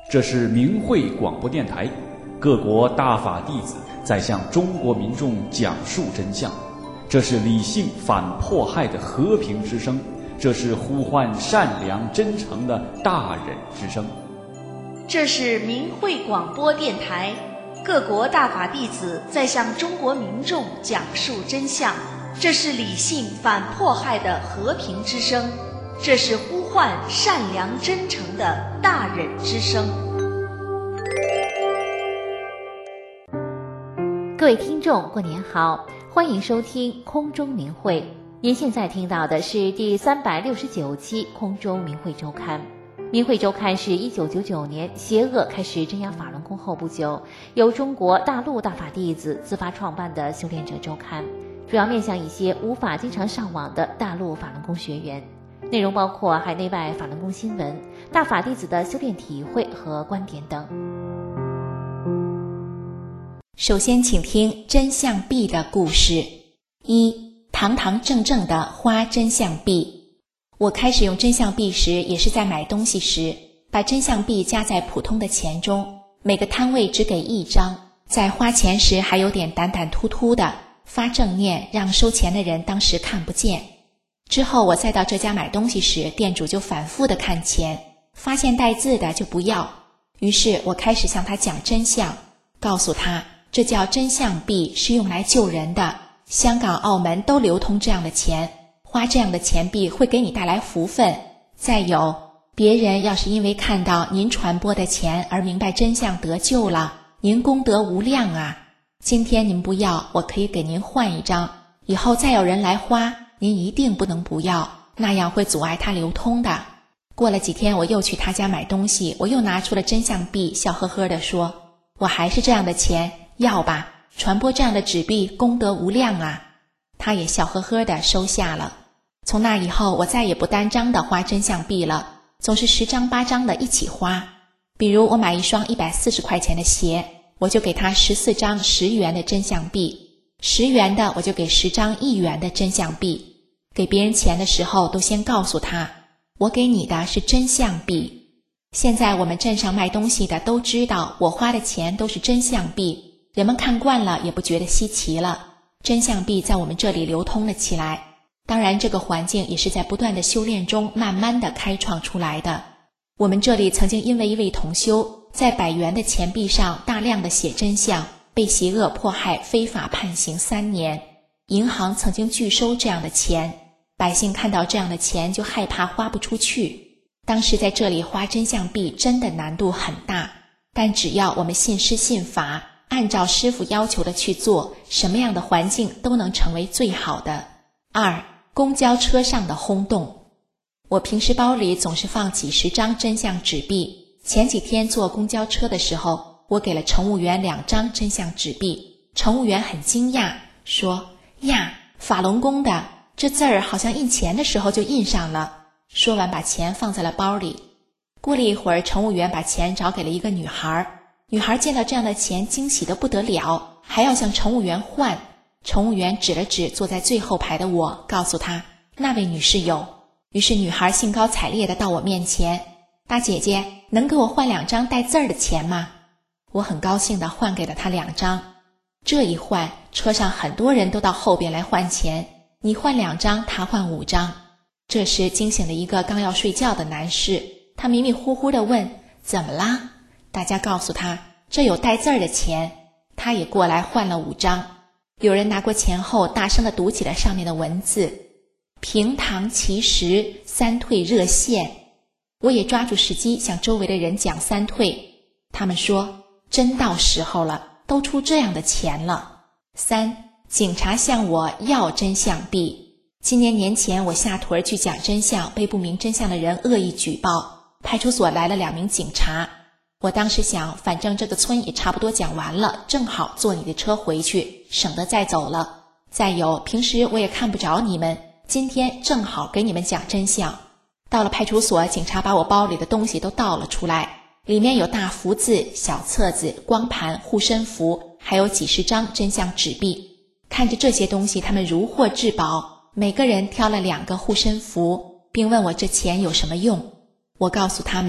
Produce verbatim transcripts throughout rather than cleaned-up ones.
这是明慧广播电台，各国大法弟子在向中国民众讲述真相。这是理性反迫害的和平之声，这是呼唤善良真诚的大忍之声。 这是明慧广播电台，各国大法弟子在向中国民众讲述真相。这是理性反迫害的和平之声，这是呼唤善良真诚的大忍之声。 各位听众，过年好，欢迎收听空中明慧。您现在听到的是第三百六十九期空中明慧周刊。明慧周刊是一九九九年邪恶开始镇压法轮功后不久，由中国大陆大法弟子自发创办的修炼者周刊，主要面向一些无法经常上网的大陆法轮功学员，内容包括海内外法轮功新闻、大法弟子的修炼体会和观点等。 首先请听真相币的故事。一、堂堂正正的花真相币。我开始用真相币时，也是在买东西时，把真相币加在普通的钱中，每个摊位只给一张，在花钱时还有点胆胆突突的发正念，让收钱的人当时看不见。之后我再到这家买东西时，店主就反复的看钱，发现带字的就不要。于是我开始向他讲真相，告诉他这叫真相币，是用来救人的，香港、澳门都流通这样的钱，花这样的钱币会给你带来福分。再有，别人要是因为看到您传播的钱而明白真相得救了，您功德无量啊。今天您不要，我可以给您换一张，以后再有人来花，您一定不能不要，那样会阻碍它流通的。过了几天，我又去他家买东西，我又拿出了真相币，笑呵呵地说，我还是这样的钱，要吧，传播这样的纸币功德无量啊。他也笑呵呵地收下了。从那以后，我再也不单张的花真相币了，总是十张八张的一起花。比如我买一双一百四十块钱的鞋，我就给他十四张十元的真相币，十元的我就给十张一元的真相币。给别人钱的时候都先告诉他，我给你的是真相币。现在我们镇上卖东西的都知道我花的钱都是真相币，人们看惯了也不觉得稀奇了，真相币在我们这里流通了起来。当然这个环境也是在不断的修炼中慢慢的开创出来的。我们这里曾经因为一位同修在百元的钱币上大量的写真相，被邪恶迫害，非法判刑三年。银行曾经拒收这样的钱，百姓看到这样的钱就害怕花不出去。当时在这里花真相币真的难度很大，但只要我们信师信法，按照师父要求的去做，什么样的环境都能成为最好的。二、公交车上的轰动。我平时包里总是放几十张真相纸币，前几天坐公交车的时候，我给了乘务员两张真相纸币，乘务员很惊讶，说呀，法轮功的，这字儿好像印钱的时候就印上了。说完把钱放在了包里。过了一会儿，乘务员把钱找给了一个女孩，女孩见到这样的钱惊喜得不得了，还要向乘务员换。乘务员指了指坐在最后排的我，告诉她那位女士有。于是女孩兴高采烈地到我面前，大姐姐，能给我换两张带字儿的钱吗？我很高兴地换给了她两张。这一换，车上很多人都到后边来换钱，你换两张，他换五张。这时惊醒了一个刚要睡觉的男士，他迷迷糊糊地问，怎么啦？大家告诉他，这有带字儿的钱。他也过来换了五张。有人拿过钱后大声地读起了上面的文字，平堂其实，三退热线。我也抓住时机向周围的人讲三退，他们说真到时候了，都出这样的钱了。三、警察向我要真相币。今年年前我下屯去讲真相，被不明真相的人恶意举报，派出所来了两名警察。我当时想，反正这个村也差不多讲完了，正好坐你的车回去，省得再走了。再有，平时我也看不着你们，今天正好给你们讲真相。到了派出所，警察把我包里的东西都倒了出来，里面有大福字、小册子、光盘、护身符，还有几十张真相纸币。看着这些东西，他们如获至宝，每个人挑了两个护身符，并问我这钱有什么用。我告诉他们，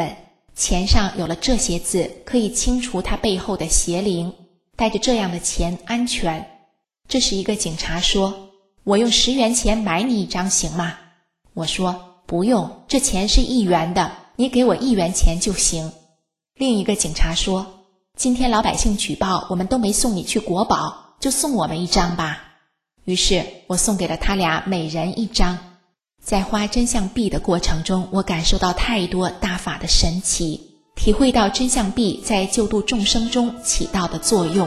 钱上有了这些字，可以清除他背后的邪灵，带着这样的钱安全。这时一个警察说，我用十元钱买你一张行吗？我说，不用，这钱是一元的，你给我一元钱就行。另一个警察说，今天老百姓举报我们都没送你去国保，就送我们一张吧。于是我送给了他俩每人一张。在花真相币的过程中，我感受到太多大法的神奇，体会到真相币在救度众生中起到的作用。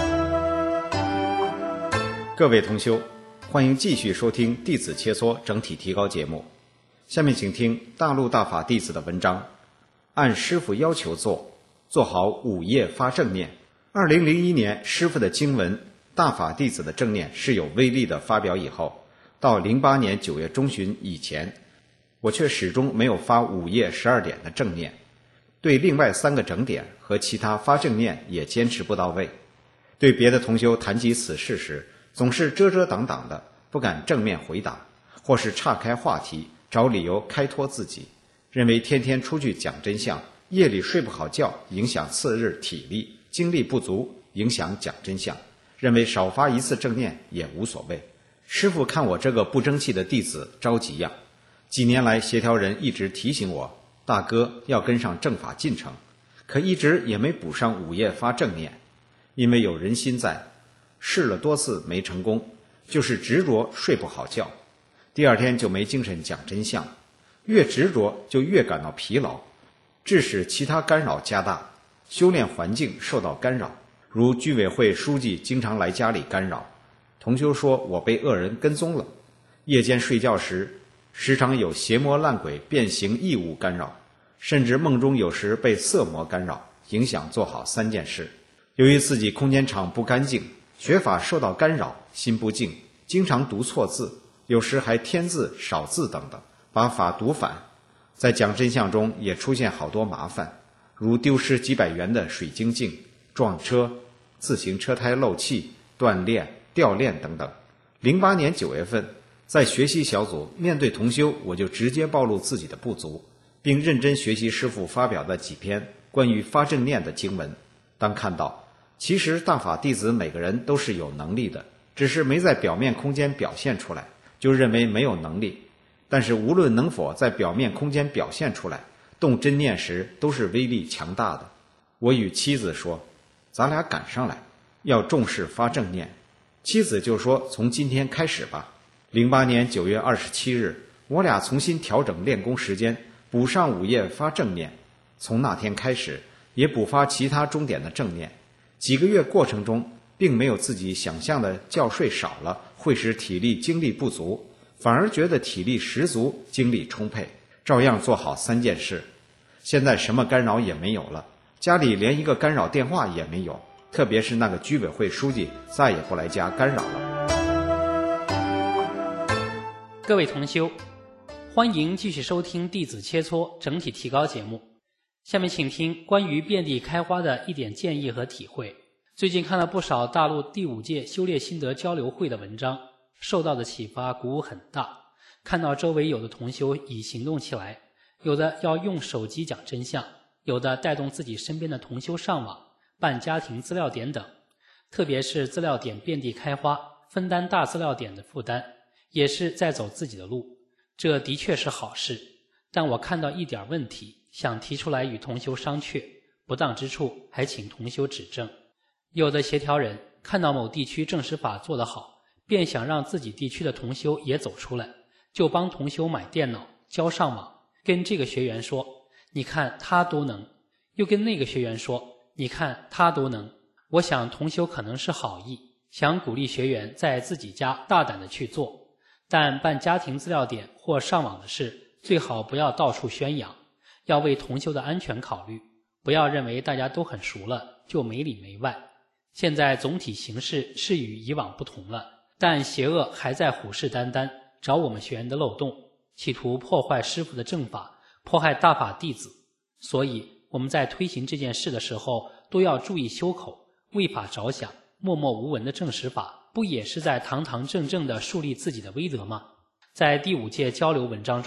各位同修，欢迎继续收听弟子切磋整体提高节目。下面请听大陆大法弟子的文章，按师父要求做，做好午夜发正念。二零零一年师父的经文大法弟子的正念是有威力的发表以后，到零八年九月中旬以前，我却始终没有发午夜十二点的正念，对另外三个整点和其他发正念也坚持不到位。对别的同修谈及此事时，总是遮遮挡挡的，不敢正面回答，或是岔开话题，找理由开脱自己，认为天天出去讲真相，夜里睡不好觉，影响次日体力，精力不足，影响讲真相，认为少发一次正念也无所谓。师父看我这个不争气的弟子着急呀，几年来协调人一直提醒我，大哥要跟上正法进程，可一直也没补上午夜发正念。因为有人心在，试了多次没成功，就是执着睡不好觉，第二天就没精神讲真相，越执着就越感到疲劳，致使其他干扰加大，修炼环境受到干扰，如居委会书记经常来家里干扰，同修说我被恶人跟踪了，夜间睡觉时时常有邪魔烂鬼变形异物干扰，甚至梦中有时被色魔干扰，影响做好三件事。由于自己空间场不干净，学法受到干扰，心不静，经常读错字，有时还添字少字等等，把法读反。在讲真相中也出现好多麻烦，如丢失几百元的水晶镜、撞车、自行车胎漏气、断链、掉链等等。零八年九月份，在学习小组面对同修，我就直接暴露自己的不足，并认真学习师父发表的几篇关于发正念的经文。当看到其实大法弟子每个人都是有能力的，只是没在表面空间表现出来，就认为没有能力。但是无论能否在表面空间表现出来，动真念时都是威力强大的。我与妻子说，咱俩赶上来，要重视发正念。妻子就说，从今天开始吧。零八年九月二十七日，我俩重新调整练功时间，补上午夜发正念。从那天开始，也补发其他钟点的正念。几个月过程中，并没有自己想象的觉睡少了会使体力精力不足，反而觉得体力十足，精力充沛，照样做好三件事。现在什么干扰也没有了，家里连一个干扰电话也没有，特别是那个居委会书记再也不来家干扰了。 各位同修，欢迎继续收听弟子切磋整体提高节目。下面请听关于遍地开花的一点建议和体会。最近看了不少大陆第五届修炼心得交流会的文章，受到的启发鼓舞很大。看到周围有的同修已行动起来，有的要用手机讲真相，有的带动自己身边的同修上网办家庭资料点等，特别是资料点遍地开花，分担大资料点的负担，也是在走自己的路，这的确是好事。但我看到一点问题，想提出来与同修商榷，不当之处还请同修指正。有的协调人看到某地区证实法做得好，便想让自己地区的同修也走出来，就帮同修买电脑交上网，跟这个学员说，你看他都能，又跟那个学员说，你看他都能。我想同修可能是好意，想鼓励学员在自己家大胆地去做，但办家庭资料点或上网的事最好不要到处宣扬，要为同修的安全考虑，不要认为大家都很熟了就没里没外。现在总体形势是与以往不同了，但邪恶还在虎视眈眈，找我们学员的漏洞，企图破坏师父的正法，迫害大法弟子。所以我们在推行这件事的时候都要注意修口，为法着想，默默无闻的证实法，不也是在堂堂正正地树立自己的威德吗？在第五届交流文章中，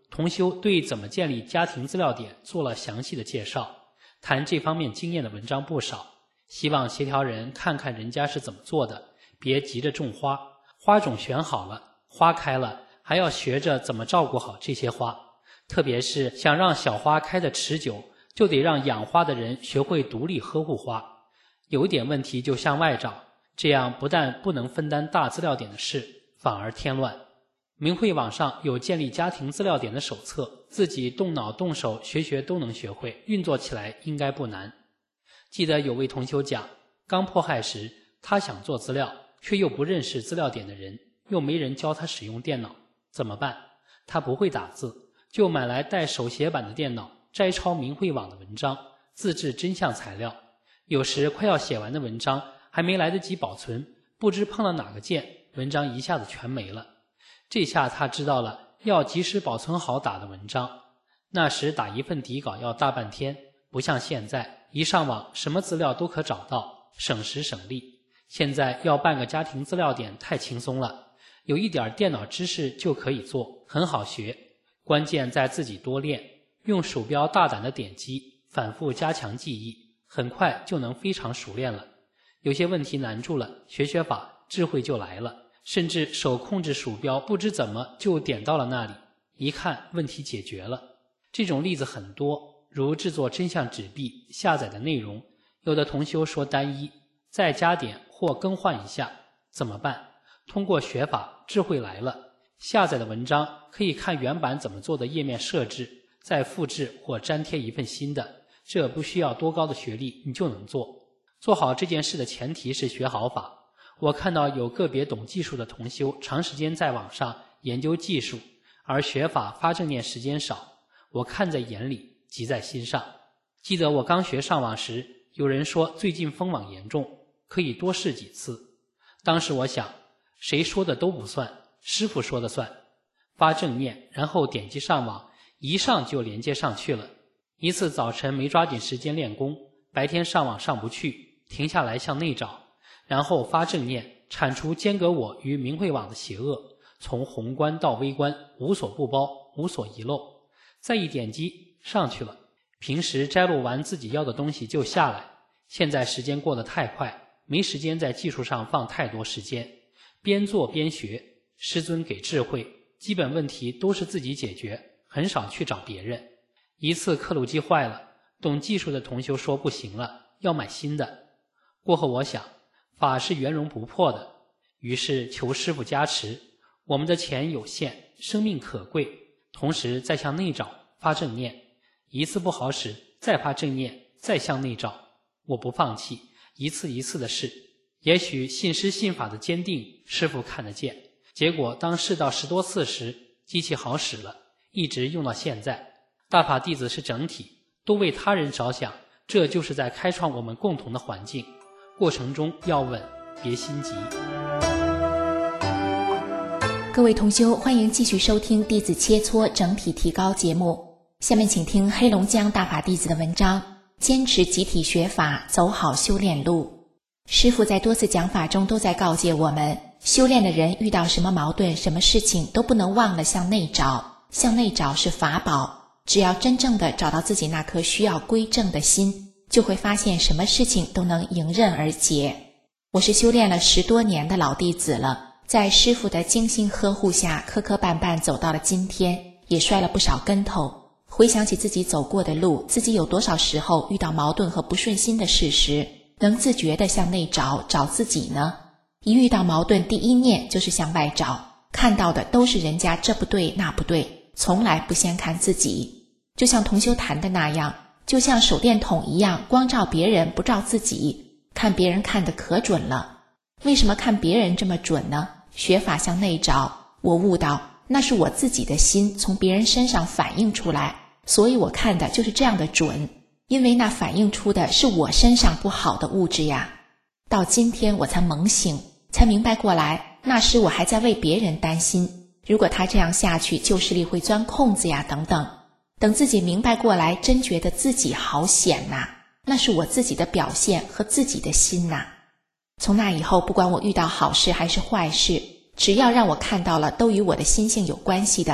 同修对怎么建立家庭资料点做了详细的介绍，谈这方面经验的文章不少，希望协调人看看人家是怎么做的，别急着种花，花种选好了，花开了，还要学着怎么照顾好这些花，特别是想让小花开得持久，就得让养花的人学会独立呵护花，有一点问题就向外找，这样不但不能分担大资料点的事，反而添乱。明慧网上有建立家庭资料点的手册，自己动脑动手学学都能学会，运作起来应该不难。记得有位同修讲，刚迫害时他想做资料，却又不认识资料点的人，又没人教他使用电脑，怎么办？他不会打字，就买来带手写板的电脑，摘抄明慧网的文章，自制真相材料。有时快要写完的文章还没来得及保存，不知碰了哪个键，文章一下子全没了。这下他知道了要及时保存好打的文章。那时打一份底稿要大半天，不像现在一上网什么资料都可找到，省时省力。现在要办个家庭资料点太轻松了，有一点电脑知识就可以做，很好学，关键在自己多练，用鼠标大胆的点击，反复加强记忆，很快就能非常熟练了。有些问题难住了，学学法，智慧就来了，甚至手控制鼠标不知怎么就点到了那里，一看问题解决了。这种例子很多，如制作真相纸币下载的内容，有的同修说单一，再加点或更换一下，怎么办？通过学法，智慧来了，下载的文章可以看原版怎么做的页面设置，再复制或粘贴一份新的，这不需要多高的学历你就能做。做好这件事的前提是学好法。我看到有个别懂技术的同修长时间在网上研究技术，而学法发正念时间少，我看在眼里，急在心上。记得我刚学上网时，有人说最近封网严重，可以多试几次。当时我想，谁说的都不算，师父说的算。发正念，然后点击上网，一上就连接上去了。一次早晨没抓紧时间练功，白天上网上不去，停下来向内找，然后发正念，铲除间隔我与明慧网的邪恶，从宏观到微观，无所不包，无所遗漏。再一点击，上去了。平时摘录完自己要的东西就下来，现在时间过得太快，没时间在技术上放太多时间，边做边学，师尊给智慧，基本问题都是自己解决，很少去找别人。一次刻录机坏了，懂技术的同修说不行了，要买新的。过后我想，法是圆融不破的，于是求师父加持。我们的钱有限，生命可贵，同时再向内找，发正念。一次不好使，再发正念，再向内找。我不放弃，一次一次的试。也许信师信法的坚定，师父看得见。结果当试到十多次时，机器好使了，一直用到现在。大法弟子是整体，都为他人着想，这就是在开创我们共同的环境。过程中要稳，别心急。 各位同修，欢迎继续收听弟子切磋整体提高节目。下面请听黑龙江大法弟子的文章，坚持集体学法，走好修炼路。师父在多次讲法中都在告诫我们，修炼的人遇到什么矛盾，什么事情都不能忘了向内找，向内找是法宝。只要真正的找到自己那颗需要归正的心，就会发现什么事情都能迎刃而解。我是修炼了十多年的老弟子了，在师父的精心呵护下，磕磕绊绊走到了今天，也摔了不少跟头。回想起自己走过的路，自己有多少时候遇到矛盾和不顺心的事时，能自觉地向内找，找自己呢？一遇到矛盾，第一念就是向外找，看到的都是人家这不对那不对，从来不先看自己。就像同修谈的那样，就像手电筒一样，光照别人不照自己，看别人看得可准了。为什么看别人这么准呢？学法向内找，我悟到那是我自己的心从别人身上反映出来，所以我看的就是这样的准，因为那反映出的是我身上不好的物质呀。到今天我才猛醒，才明白过来，那时我还在为别人担心，如果他这样下去，旧势力会钻空子呀等等。等自己明白过来，真觉得自己好险呐，那是我自己的表现和自己的心呐。从那以后，不管我遇到好事还是坏事，只要让我看到了都与我的心性有关系的，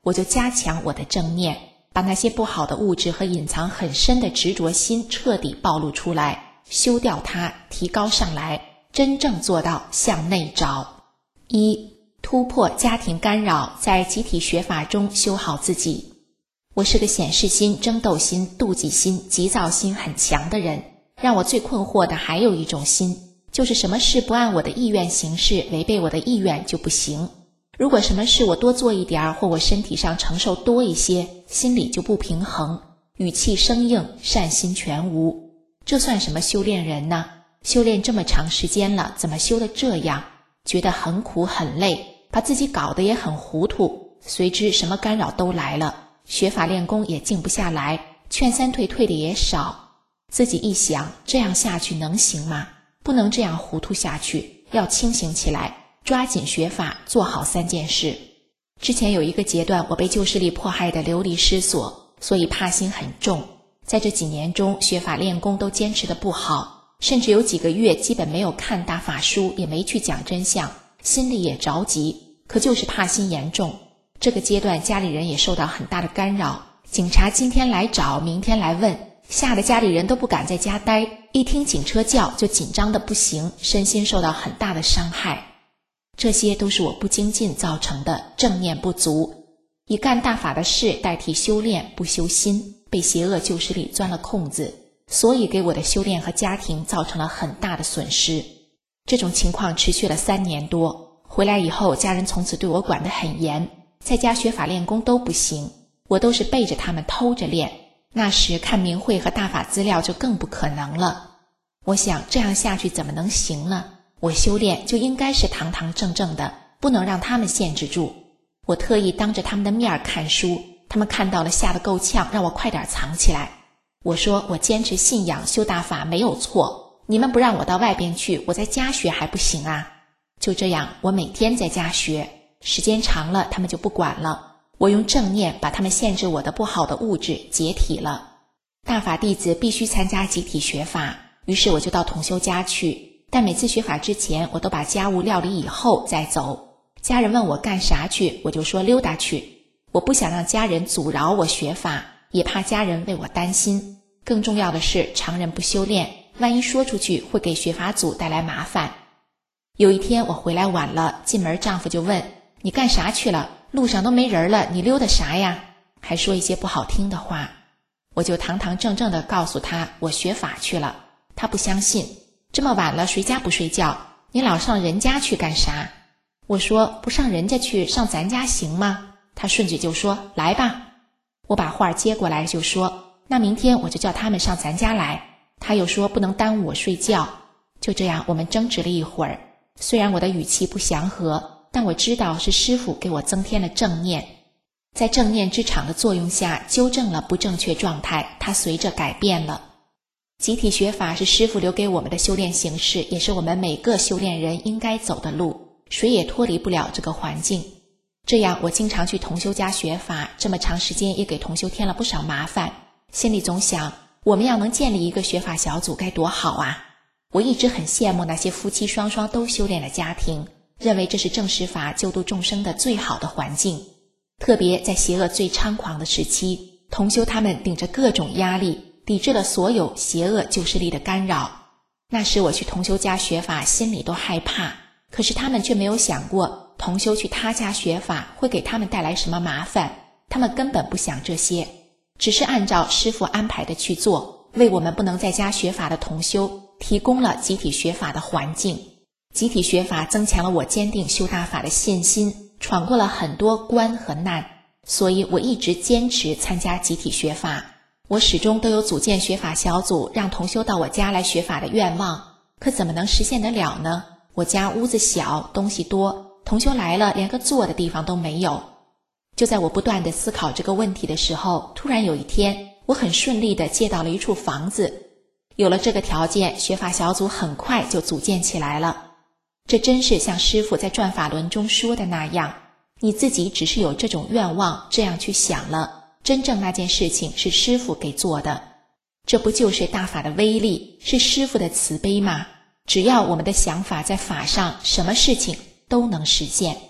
我就加强我的正念，把那些不好的物质和隐藏很深的执着心彻底暴露出来，修掉它，提高上来，真正做到向内找。一、突破家庭干扰，在集体学法中修好自己。我是个显示心、争斗心、妒忌心、急躁心很强的人，让我最困惑的还有一种心，就是什么事不按我的意愿行事，违背我的意愿就不行。如果什么事我多做一点，或我身体上承受多一些，心里就不平衡，语气生硬，善心全无。这算什么修炼人呢？修炼这么长时间了，怎么修得这样？觉得很苦很累，把自己搞得也很糊涂，随之什么干扰都来了，学法练功也静不下来，劝三退退的也少。自己一想，这样下去能行吗？不能这样糊涂下去，要清醒起来，抓紧学法，做好三件事。之前有一个阶段，我被旧势力迫害得流离失所，所以怕心很重。在这几年中，学法练功都坚持得不好，甚至有几个月基本没有看大法书，也没去讲真相，心里也着急，可就是怕心严重。这个阶段家里人也受到很大的干扰，警察今天来找，明天来问，吓得家里人都不敢在家待，一听警车叫就紧张得不行，身心受到很大的伤害。这些都是我不精进造成的，正念不足，以干大法的事代替修炼，不修心，被邪恶旧势力钻了空子，所以给我的修炼和家庭造成了很大的损失。这种情况持续了三年多，回来以后家人从此对我管得很严，在家学法练功都不行，我都是背着他们偷着练，那时看明慧和大法资料就更不可能了。我想这样下去怎么能行呢？我修炼就应该是堂堂正正的，不能让他们限制住。我特意当着他们的面看书，他们看到了吓得够呛，让我快点藏起来。我说我坚持信仰修大法没有错，你们不让我到外边去，我在家学还不行啊？就这样，我每天在家学，时间长了他们就不管了，我用正念把他们限制我的不好的物质解体了。大法弟子必须参加集体学法，于是我就到同修家去，但每次学法之前我都把家务料理以后再走。家人问我干啥去，我就说溜达去。我不想让家人阻挠我学法，也怕家人为我担心。更重要的是，常人不修炼，万一说出去会给学法组带来麻烦。有一天我回来晚了，进门丈夫就问，你干啥去了？路上都没人了，你溜达啥呀？还说一些不好听的话。我就堂堂正正地告诉他，我学法去了。他不相信，这么晚了谁家不睡觉？你老上人家去干啥？我说不上人家去，上咱家行吗？他顺嘴就说来吧。我把话接过来就说，那明天我就叫他们上咱家来。他又说不能耽误我睡觉。就这样我们争执了一会儿，虽然我的语气不祥和，但我知道是师父给我增添了正念。在正念之场的作用下，纠正了不正确状态，它随着改变了。集体学法是师父留给我们的修炼形式，也是我们每个修炼人应该走的路，谁也脱离不了这个环境。这样我经常去同修家学法，这么长时间也给同修添了不少麻烦，心里总想，我们要能建立一个学法小组该多好啊。我一直很羡慕那些夫妻双双都修炼的家庭，认为这是正实法救度众生的最好的环境。特别在邪恶最猖狂的时期，同修他们顶着各种压力，抵制了所有邪恶旧势力的干扰。那时我去同修家学法，心里都害怕，可是他们却没有想过同修去他家学法会给他们带来什么麻烦，他们根本不想这些，只是按照师父安排的去做，为我们不能在家学法的同修提供了集体学法的环境。集体学法增强了我坚定修大法的信心，闯过了很多关和难，所以我一直坚持参加集体学法。我始终都有组建学法小组，让同修到我家来学法的愿望，可怎么能实现得了呢？我家屋子小，东西多，同修来了连个坐的地方都没有。就在我不断地思考这个问题的时候，突然有一天，我很顺利地借到了一处房子。有了这个条件，学法小组很快就组建起来了。这真是像师父在转法轮中说的那样，你自己只是有这种愿望，这样去想了，真正那件事情是师父给做的。这不就是大法的威力，是师父的慈悲吗？只要我们的想法在法上，什么事情都能实现。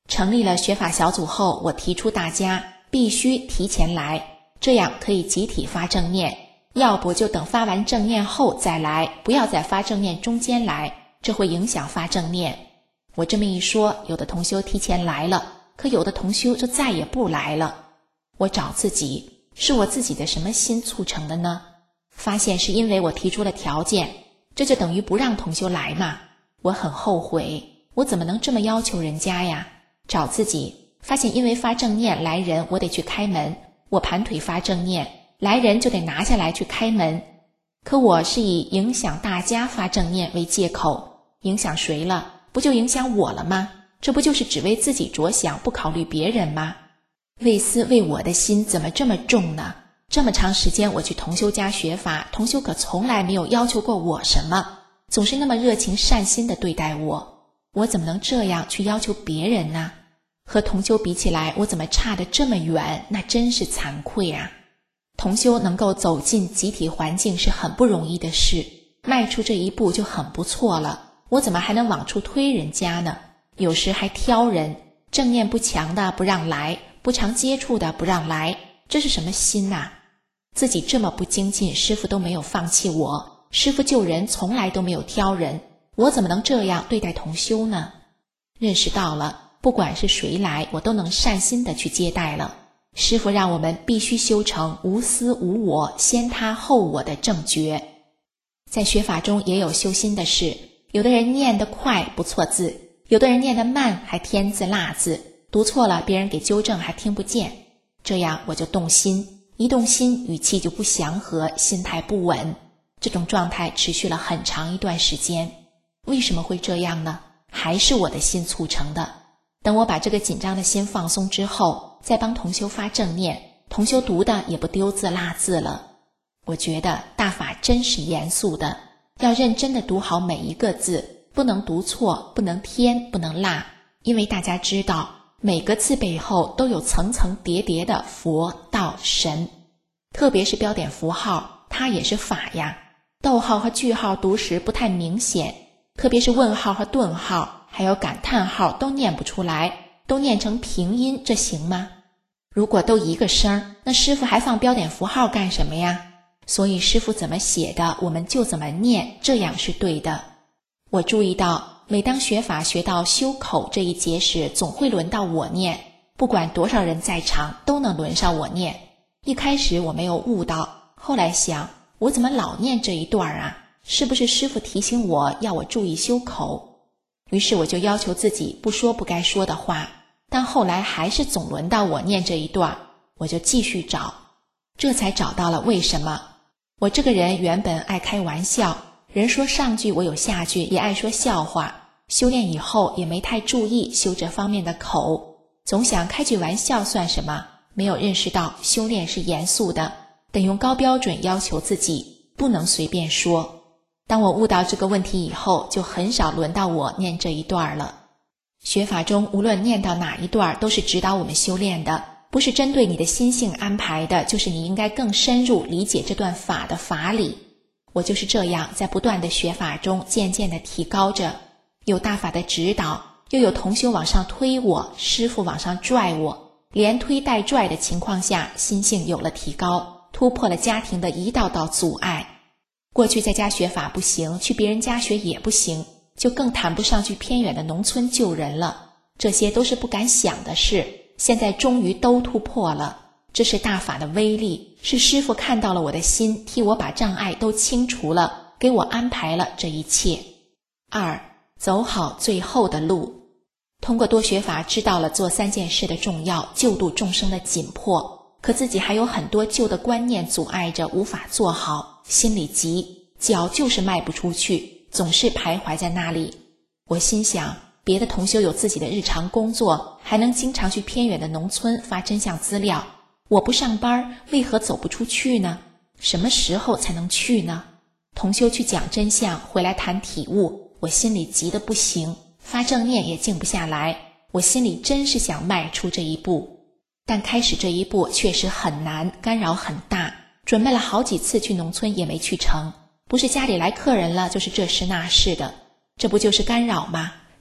成立了学法小组后，我提出大家必须提前来，这样可以集体发正念，要不就等发完正念后再来，不要在发正念中间来，这会影响发正念。我这么一说，有的同修提前来了，可有的同修就再也不来了。我找自己，是我自己的什么心促成的呢？发现是因为我提出了条件，这就等于不让同修来嘛。我很后悔，我怎么能这么要求人家呀？找自己，发现因为发正念来人，我得去开门，我盘腿发正念，来人就得拿下来去开门。可我是以影响大家发正念为借口，影响谁了？不就影响我了吗？这不就是只为自己着想，不考虑别人吗？为私为我的心怎么这么重呢？这么长时间我去同修家学法，同修可从来没有要求过我什么，总是那么热情善心地对待我，我怎么能这样去要求别人呢？和同修比起来，我怎么差得这么远？那真是惭愧啊！同修能够走进集体环境是很不容易的事，迈出这一步就很不错了，我怎么还能往出推人家呢？有时还挑人，正念不强的不让来，不常接触的不让来，这是什么心啊？自己这么不精进，师父都没有放弃我，师父救人从来都没有挑人，我怎么能这样对待同修呢？认识到了，不管是谁来，我都能善心的去接待了。师父让我们必须修成无私无我，先他后我的正觉。在学法中也有修心的事，有的人念得快不错字，有的人念得慢还添字落字，读错了别人给纠正还听不见，这样我就动心，一动心语气就不祥和，心态不稳，这种状态持续了很长一段时间。为什么会这样呢？还是我的心促成的。等我把这个紧张的心放松之后，再帮同修发正念，同修读的也不丢字落字了。我觉得大法真是严肃的，要认真的读好每一个字，不能读错，不能添，不能落，因为大家知道每个字背后都有层层叠叠的佛道神，特别是标点符号，它也是法呀。逗号和句号读时不太明显，特别是问号和顿号还有感叹号都念不出来，都念成平音，这行吗？如果都一个声，那师父还放标点符号干什么呀？所以师父怎么写的我们就怎么念，这样是对的。我注意到每当学法学到修口这一节时，总会轮到我念，不管多少人在场都能轮上我念。一开始我没有悟到，后来想我怎么老念这一段啊？是不是师父提醒我要我注意修口？于是我就要求自己不说不该说的话，但后来还是总轮到我念这一段，我就继续找，这才找到了为什么。我这个人原本爱开玩笑，人说上句我有下句，也爱说笑话，修炼以后也没太注意修这方面的口，总想开句玩笑算什么，没有认识到修炼是严肃的，得用高标准要求自己，不能随便说。当我悟到这个问题以后，就很少轮到我念这一段了。学法中无论念到哪一段都是指导我们修炼的，不是针对你的心性安排的，就是你应该更深入理解这段法的法理。我就是这样在不断的学法中渐渐的提高着，有大法的指导，又有同修往上推我，师父往上拽我，连推带拽的情况下，心性有了提高，突破了家庭的一道道阻碍。过去在家学法不行，去别人家学也不行，就更谈不上去偏远的农村救人了，这些都是不敢想的事，现在终于都突破了。这是大法的威力，是师父看到了我的心，替我把障碍都清除了，给我安排了这一切。二，走好最后的路。通过多学法知道了做三件事的重要，救度众生的紧迫，可自己还有很多旧的观念阻碍着，无法做好，心里急，脚就是迈不出去，总是徘徊在那里。我心想，别的同修有自己的日常工作，还能经常去偏远的农村发真相资料，我不上班，为何走不出去呢？什么时候才能去呢？同修去讲真相，回来谈体悟，我心里急得不行，发正念也静不下来，我心里真是想迈出这一步。但开始这一步确实很难，干扰很大，准备了好几次去农村也没去成，不是家里来客人了，就是这事那事的，这不就是干扰吗？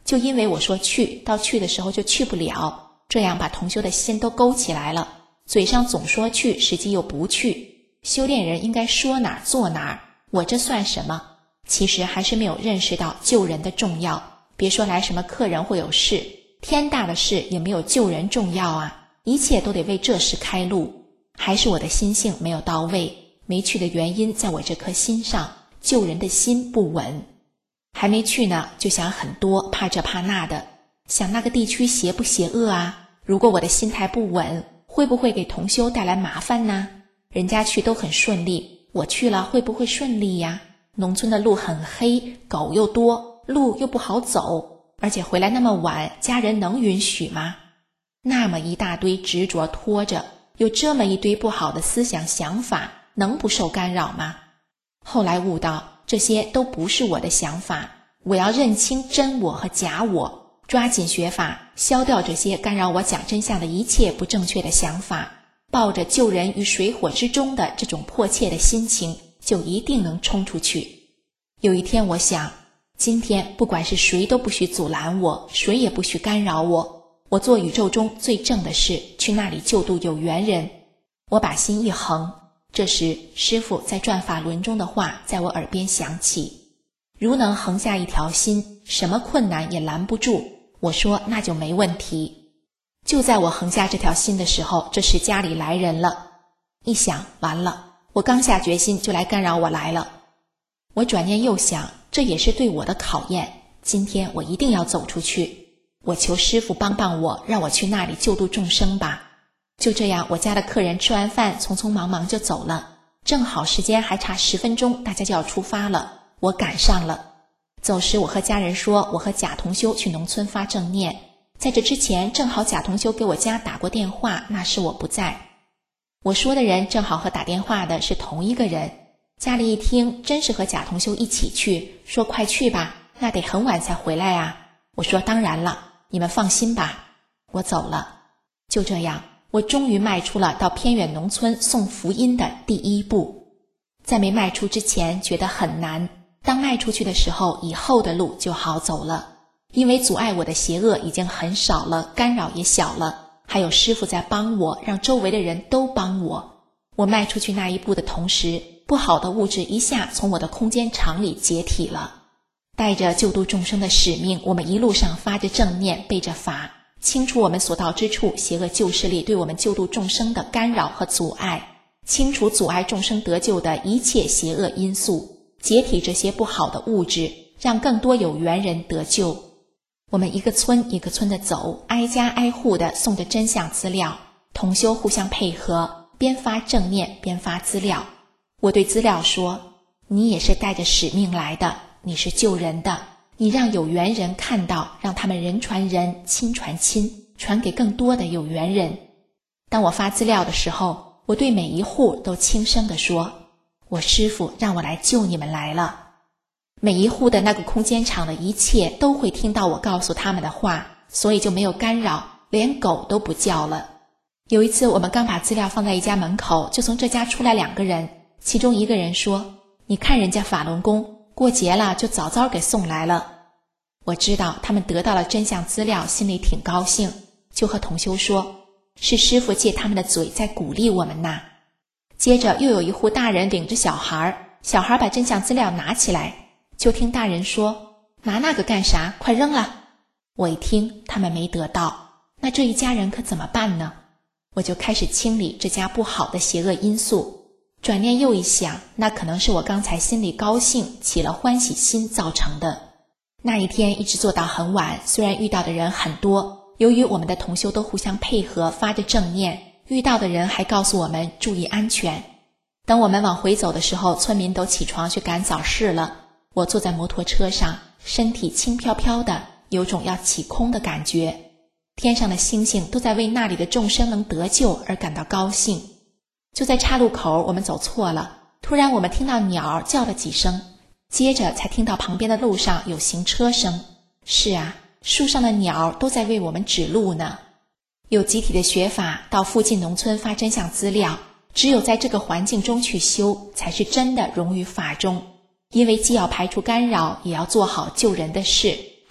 就因为我说去，到去的时候就去不了，这样把同修的心都勾起来了，嘴上总说去，实际又不去。修炼人应该说哪儿做哪儿，我这算什么？其实还是没有认识到救人的重要，别说来什么客人会有事，天大的事也没有救人重要啊，一切都得为这事开路。还是我的心性没有到位，没去的原因在我这颗心上，救人的心不稳。还没去呢，就想很多，怕这怕那的，想那个地区邪不邪恶啊？如果我的心态不稳，会不会给同修带来麻烦呢？人家去都很顺利，我去了会不会顺利呀？农村的路很黑，狗又多，路又不好走，而且回来那么晚，家人能允许吗？那么一大堆执着拖着，有这么一堆不好的思想想法，能不受干扰吗？后来悟到，这些都不是我的想法，我要认清真我和假我，抓紧学法，消掉这些干扰我讲真相的一切不正确的想法，抱着救人于水火之中的这种迫切的心情，就一定能冲出去。有一天我想，今天不管是谁都不许阻拦我，谁也不许干扰我，我做宇宙中最正的事，去那里救度有缘人。我把心一横，这时师父在转法轮中的话在我耳边响起，如能横下一条心，什么困难也拦不住。我说那就没问题。就在我横下这条心的时候，这时家里来人了，一想完了，我刚下决心就来干扰我来了。我转念又想，这也是对我的考验，今天我一定要走出去，我求师父帮帮我，让我去那里救度众生吧。就这样，我家的客人吃完饭匆匆忙忙就走了，正好时间还差十分钟，大家就要出发了，我赶上了。走时我和家人说，我和贾同修去农村发正念，在这之前正好贾同修给我家打过电话，那时我不在。我说的人正好和打电话的是同一个人，家里一听真是和贾同修一起去，说快去吧，那得很晚才回来啊。我说当然了，你们放心吧。我走了。就这样，我终于迈出了到偏远农村送福音的第一步。在没迈出之前觉得很难，当迈出去的时候，以后的路就好走了，因为阻碍我的邪恶已经很少了，干扰也小了，还有师父在帮我，让周围的人都帮我。我迈出去那一步的同时，不好的物质一下从我的空间场里解体了。带着救度众生的使命，我们一路上发着正念，背着法，清除我们所到之处邪恶旧势力对我们救度众生的干扰和阻碍，清除阻碍众生得救的一切邪恶因素，解体这些不好的物质，让更多有缘人得救。我们一个村一个村的走，挨家挨户的送着真相资料，同修互相配合，边发正念边发资料。我对资料说，你也是带着使命来的，你是救人的，你让有缘人看到，让他们人传人，亲传亲，传给更多的有缘人。当我发资料的时候，我对每一户都轻声地说，我师父让我来救你们来了。每一户的那个空间场的一切都会听到我告诉他们的话，所以就没有干扰，连狗都不叫了。有一次我们刚把资料放在一家门口，就从这家出来两个人，其中一个人说，你看人家法轮功过节了就早早给送来了。我知道他们得到了真相资料，心里挺高兴，就和同修说，是师父借他们的嘴在鼓励我们呐。接着又有一户大人领着小孩，小孩把真相资料拿起来，就听大人说，拿那个干啥，快扔了。我一听他们没得到，那这一家人可怎么办呢？我就开始清理这家不好的邪恶因素，转念又一想，那可能是我刚才心里高兴起了欢喜心造成的。那一天一直做到很晚，虽然遇到的人很多，由于我们的同修都互相配合，发着正念，遇到的人还告诉我们注意安全。等我们往回走的时候，村民都起床去赶早市了，我坐在摩托车上，身体轻飘飘的，有种要起空的感觉。天上的星星都在为那里的众生能得救而感到高兴。就在岔路口，我们走错了，突然我们听到鸟叫了几声，接着才听到旁边的路上有行车声。是啊，树上的鸟都在为我们指路呢。有集体的学法，到附近农村发真相资料，只有在这个环境中去修，才是真的融于法中。因为既要排除干扰，也要做好救人的事，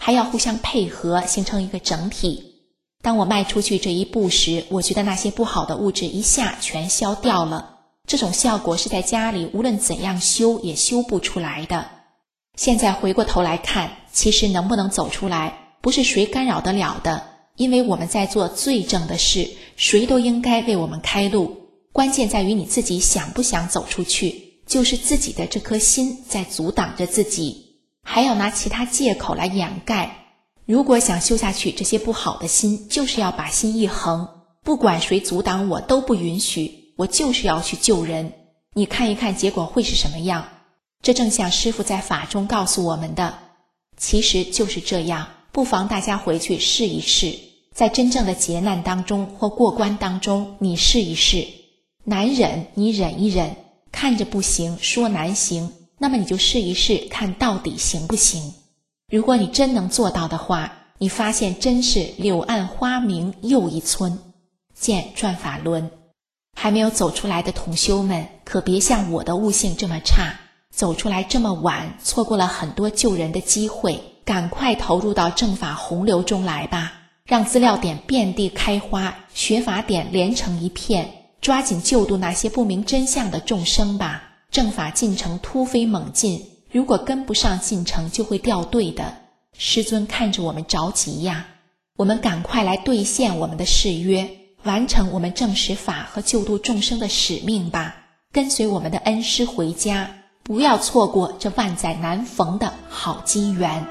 还要互相配合，形成一个整体。当我迈出去这一步时，我觉得那些不好的物质一下全消掉了，这种效果是在家里无论怎样修也修不出来的。现在回过头来看，其实能不能走出来，不是谁干扰得了的，因为我们在做最正的事，谁都应该为我们开路，关键在于你自己想不想走出去，就是自己的这颗心在阻挡着自己，还要拿其他借口来掩盖。如果想修下去这些不好的心，就是要把心一横，不管谁阻挡我都不允许，我就是要去救人。你看一看结果会是什么样？这正像师父在法中告诉我们的，其实就是这样。不妨大家回去试一试，在真正的劫难当中或过关当中，你试一试。难忍你忍一忍，看着不行说难行，那么你就试一试，看到底行不行。如果你真能做到的话，你发现真是柳暗花明又一村。见转法轮。还没有走出来的同修们，可别像我的悟性这么差，走出来这么晚，错过了很多救人的机会，赶快投入到正法洪流中来吧，让资料点遍地开花，学法点连成一片，抓紧救度那些不明真相的众生吧。正法进程突飞猛进，如果跟不上进程就会掉队的。师尊看着我们着急呀，我们赶快来兑现我们的誓约，完成我们证实法和救度众生的使命吧，跟随我们的恩师回家，不要错过这万载难逢的好机缘。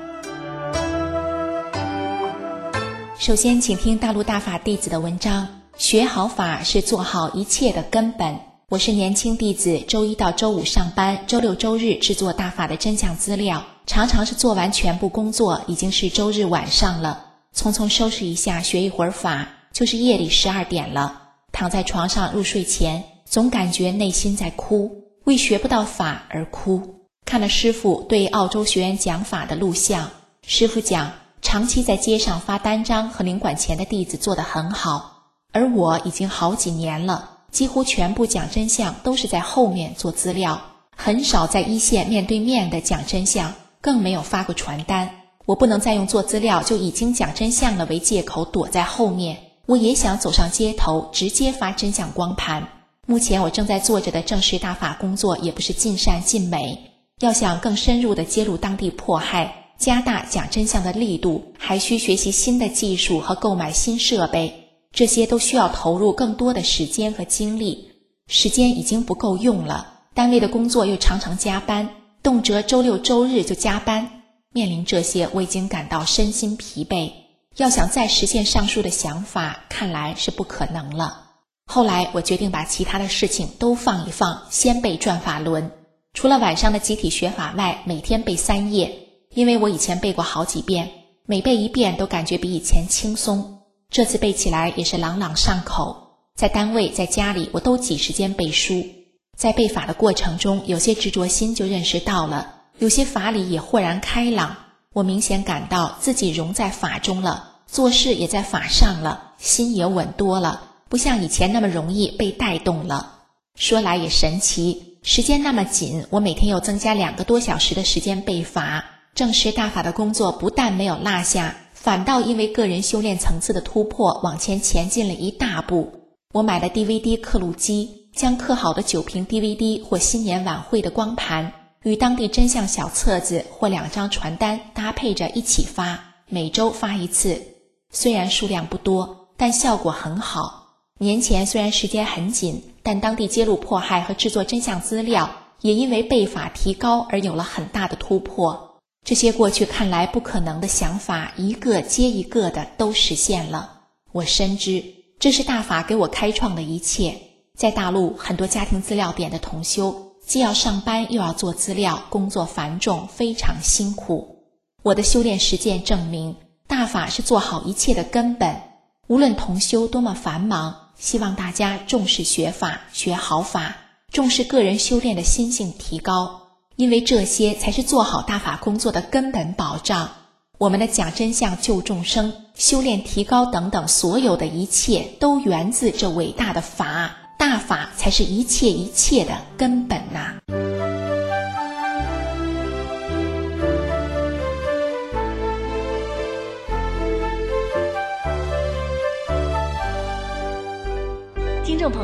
首先请听大陆大法弟子的文章，学好法是做好一切的根本。我是年轻弟子，周一到周五上班，周六周日制作大法的真相资料，常常是做完全部工作已经是周日晚上了，匆匆收拾一下学一会儿法，就是夜里十二点了。躺在床上入睡前，总感觉内心在哭，为学不到法而哭。看了师父对澳洲学员讲法的录像，师父讲长期在街上发单张和领馆前的弟子做得很好，而我已经好几年了，几乎全部讲真相都是在后面做资料，很少在一线面对面的讲真相，更没有发过传单。我不能再用做资料就已经讲真相了为借口躲在后面，我也想走上街头直接发真相光盘。目前我正在做着的正式大法工作也不是尽善尽美，要想更深入地揭露当地迫害，加大讲真相的力度，还需学习新的技术和购买新设备，这些都需要投入更多的时间和精力，时间已经不够用了，单位的工作又常常加班，动辄周六周日就加班。面临这些，我已经感到身心疲惫，要想再实现上述的想法，看来是不可能了。后来我决定把其他的事情都放一放，先背转法轮，除了晚上的集体学法外，每天背三页，因为我以前背过好几遍，每背一遍都感觉比以前轻松，这次背起来也是朗朗上口。在单位在家里我都挤时间背书，在背法的过程中，有些执着心就认识到了，有些法理也豁然开朗，我明显感到自己融在法中了，做事也在法上了，心也稳多了，不像以前那么容易被带动了。说来也神奇，时间那么紧，我每天又增加两个多小时的时间背法，正式大法的工作不但没有落下，反倒因为个人修炼层次的突破往前前进了一大步。我买了 D V D 刻录机，将刻好的九屏 D V D 或新年晚会的光盘与当地真相小册子或两张传单搭配着一起发，每周发一次。虽然数量不多，但效果很好。年前虽然时间很紧，但当地揭露迫害和制作真相资料也因为背法提高而有了很大的突破。这些过去看来不可能的想法，一个接一个的都实现了。我深知这是大法给我开创的一切。在大陆很多家庭资料点的同修，既要上班又要做资料，工作繁重，非常辛苦。我的修炼实践证明，大法是做好一切的根本。无论同修多么繁忙，希望大家重视学法，学好法，重视个人修炼的心性提高，因为这些才是做好大法工作的根本保障。我们的讲真相救众生、修炼提高等等，所有的一切都源自这伟大的法，大法才是一切一切的根本呐、啊。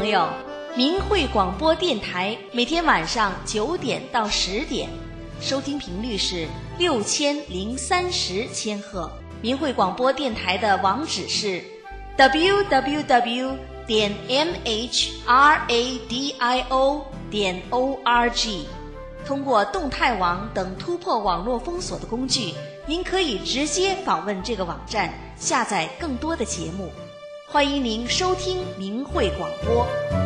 六，明慧广播电台每天晚上九点到十点，收听频率是六千零三十千赫。明慧广播电台的网址是 double-u double-u double-u 点 m h radio 点 org。通过动态网等突破网络封锁的工具，您可以直接访问这个网站，下载更多的节目。欢迎您收听明慧广播。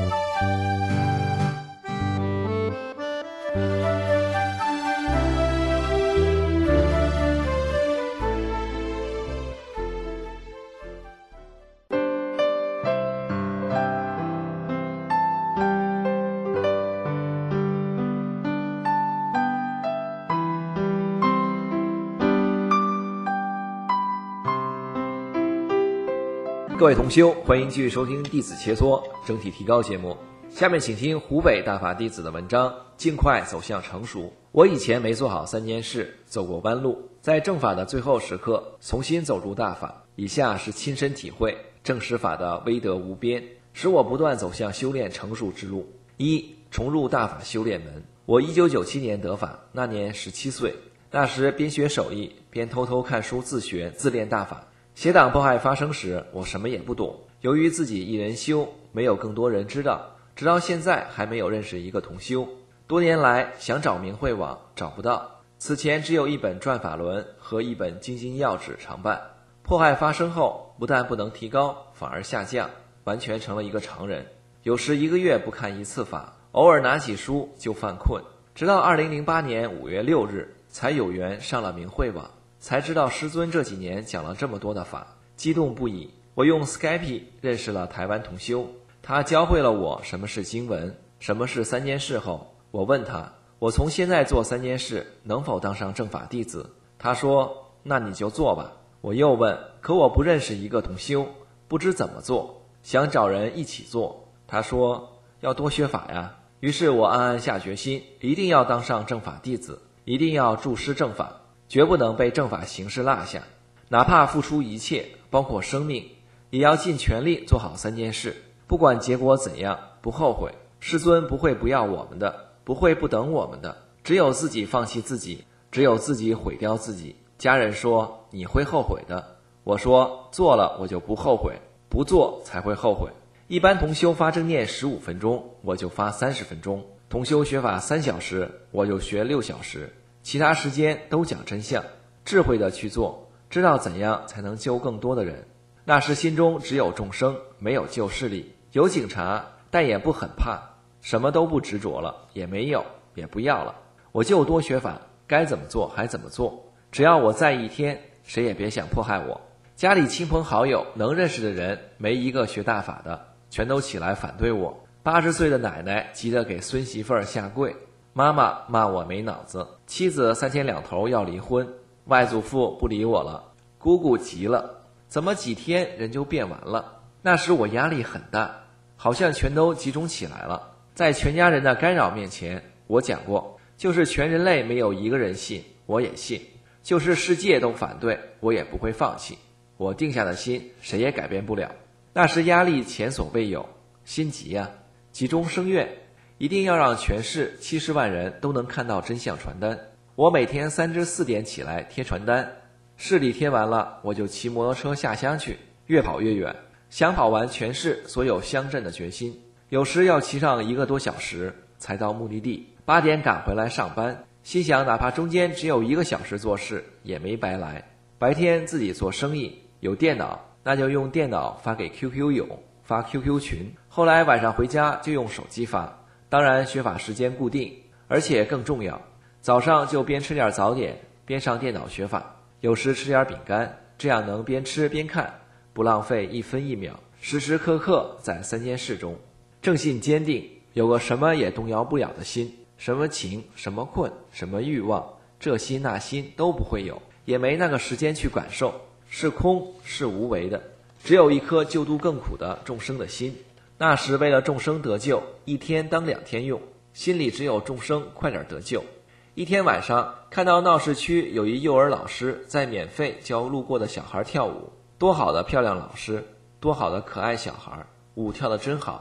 各位同修，欢迎继续收听弟子切磋整体提高节目。下面请听湖北大法弟子的文章，尽快走向成熟。我以前没做好三件事，走过弯路，在正法的最后时刻重新走入大法。以下是亲身体会正实法的威德无边，使我不断走向修炼成熟之路。一、重入大法修炼门。我一九九七年得法，那年十七岁，那时边学手艺边偷偷看书自学自练大法。邪党迫害发生时，我什么也不懂。由于自己一人修，没有更多人知道，直到现在还没有认识一个同修。多年来想找明慧网，找不到。此前只有一本转法轮和一本精进要旨常办。迫害发生后，不但不能提高，反而下降，完全成了一个常人。有时一个月不看一次法，偶尔拿起书就犯困。直到二零零八年五月六日，才有缘上了明慧网。才知道师尊这几年讲了这么多的法，激动不已。我用 Skype 认识了台湾同修，他教会了我什么是经文，什么是三件事后，我问他，我从现在做三件事能否当上正法弟子？他说，那你就做吧。我又问，可我不认识一个同修，不知怎么做，想找人一起做。他说，要多学法呀。于是我暗暗下决心，一定要当上正法弟子，一定要助师正法，绝不能被正法形式落下，哪怕付出一切，包括生命，也要尽全力做好三件事。不管结果怎样，不后悔。师尊不会不要我们的，不会不等我们的，只有自己放弃自己，只有自己毁掉自己。家人说你会后悔的，我说做了我就不后悔，不做才会后悔。一般同修发正念十五分钟，我就发三十分钟；同修学法三小时，我就学六小时。其他时间都讲真相，智慧的去做，知道怎样才能救更多的人。那时心中只有众生，没有救势力，有警察，但也不很怕，什么都不执着了，也没有，也不要了。我就多学法，该怎么做还怎么做，只要我在一天，谁也别想迫害我。家里亲朋好友能认识的人，没一个学大法的，全都起来反对我。八十岁的奶奶急着给孙媳妇儿下跪，妈妈骂我没脑子，妻子三天两头要离婚，外祖父不理我了，姑姑急了，怎么几天人就变完了？那时我压力很大，好像全都集中起来了。在全家人的干扰面前，我讲过，就是全人类没有一个人信，我也信；就是世界都反对，我也不会放弃。我定下的心，谁也改变不了。那时压力前所未有，心急呀、啊，急中生怨。一定要让全市七十万人都能看到真相传单。我每天三至四点起来贴传单，市里贴完了，我就骑摩托车下乡去，越跑越远，想跑完全市所有乡镇的决心。有时要骑上一个多小时才到目的地，八点赶回来上班，心想哪怕中间只有一个小时做事也没白来。白天自己做生意，有电脑，那就用电脑发给 Q Q 友，发 Q Q 群。后来晚上回家就用手机发。当然学法时间固定，而且更重要，早上就边吃点早点边上电脑学法，有时吃点饼干，这样能边吃边看，不浪费一分一秒，时时刻刻在三件事中。正信坚定，有个什么也动摇不了的心，什么情什么困什么欲望，这心那心都不会有，也没那个时间去感受，是空是无为的，只有一颗救度更苦的众生的心。那时为了众生得救，一天当两天用，心里只有众生快点得救。一天晚上看到闹市区有一幼儿老师在免费教路过的小孩跳舞，多好的漂亮老师，多好的可爱小孩，舞跳得真好。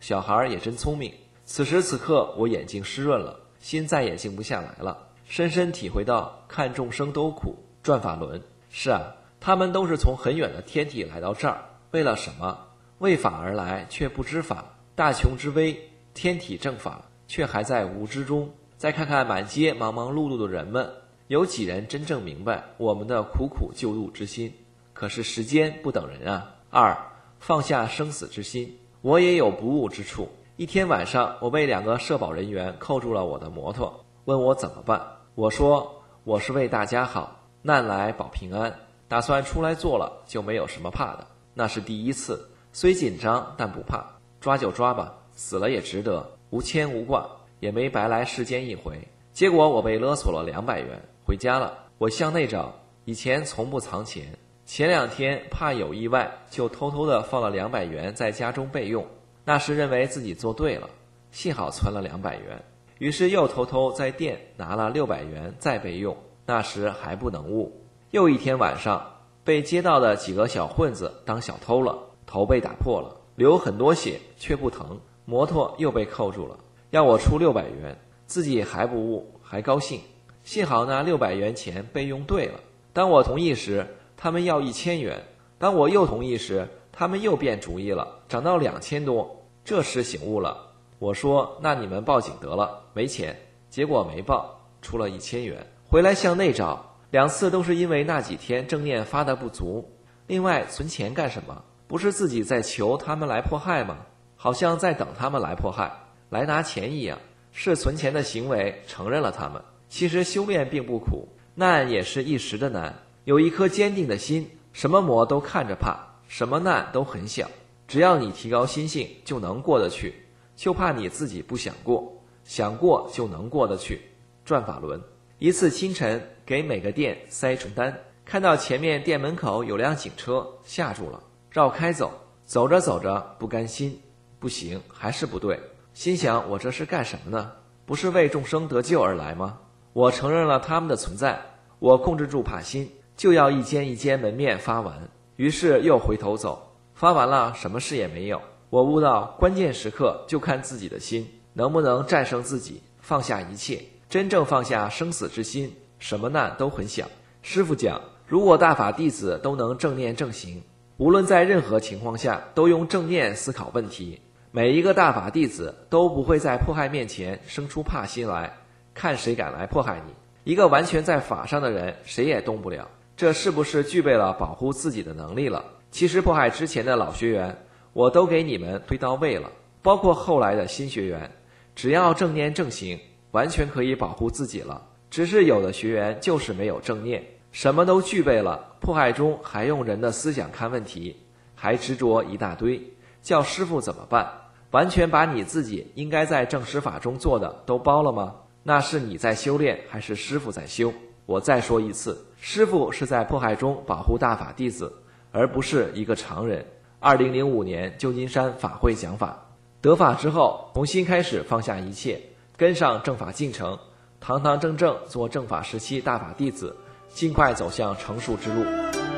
小孩也真聪明。此时此刻，我眼睛湿润了，心再也静不下来了，深深体会到看众生都苦，转法轮。是啊，他们都是从很远的天体来到这儿，为了什么？为法而来，却不知法。大穷之危，天体正法，却还在无知中。再看看满街忙忙碌碌的人们，有几人真正明白我们的苦苦救度之心？可是时间不等人啊。二，放下生死之心。我也有不悟之处。一天晚上，我被两个社保人员扣住了我的摩托，问我怎么办。我说我是为大家好，难来保平安，打算出来做了就没有什么怕的。那是第一次，虽紧张但不怕，抓就抓吧，死了也值得，无牵无挂，也没白来世间一回。结果我被勒索了两百元，回家了。我向内找，以前从不藏钱，前两天怕有意外，就偷偷的放了两百元在家中备用。那时认为自己做对了，幸好存了两百元，于是又偷偷在店拿了六百元再备用。那时还不能悟。又一天晚上，被街道的几个小混子当小偷了，头被打破了，流很多血，却不疼。摩托又被扣住了，要我出六百元，自己还不悟，还高兴。幸好那六百元钱备用对了。当我同意时，他们要一千元；当我又同意时，他们又变主意了，涨到两千多。这时醒悟了，我说那你们报警得了，没钱。结果没报，出了一千元。回来向内找，两次都是因为那几天正念发的不足。另外存钱干什么？不是自己在求他们来迫害吗？好像在等他们来迫害，来拿钱一样。是存钱的行为承认了他们。其实修炼并不苦，难也是一时的难。有一颗坚定的心，什么魔都看着怕，什么难都很小。只要你提高心性，就能过得去。就怕你自己不想过，想过就能过得去。转法轮。一次清晨，给每个店塞传单，看到前面店门口有辆警车，吓住了，绕开走。走着走着不甘心，不行，还是不对。心想我这是干什么呢？不是为众生得救而来吗？我承认了他们的存在，我控制住怕心，就要一间一间门面发完。于是又回头走，发完了什么事也没有。我悟到关键时刻就看自己的心能不能战胜自己，放下一切，真正放下生死之心，什么难都很小。师父讲，如果大法弟子都能正念正行，无论在任何情况下都用正念思考问题，每一个大法弟子都不会在迫害面前生出怕心来，看谁敢来迫害你。一个完全在法上的人，谁也动不了。这是不是具备了保护自己的能力了？其实迫害之前的老学员，我都给你们推到位了，包括后来的新学员，只要正念正行，完全可以保护自己了。只是有的学员就是没有正念，什么都具备了，迫害中还用人的思想看问题，还执着一大堆，叫师父怎么办？完全把你自己应该在正实法中做的都包了吗？那是你在修炼，还是师父在修？我再说一次，师父是在迫害中保护大法弟子，而不是一个常人。二零零五年旧金山法会讲法，得法之后重新开始放下一切，跟上正法进程，堂堂正正做正法时期大法弟子，尽快走向成熟之路。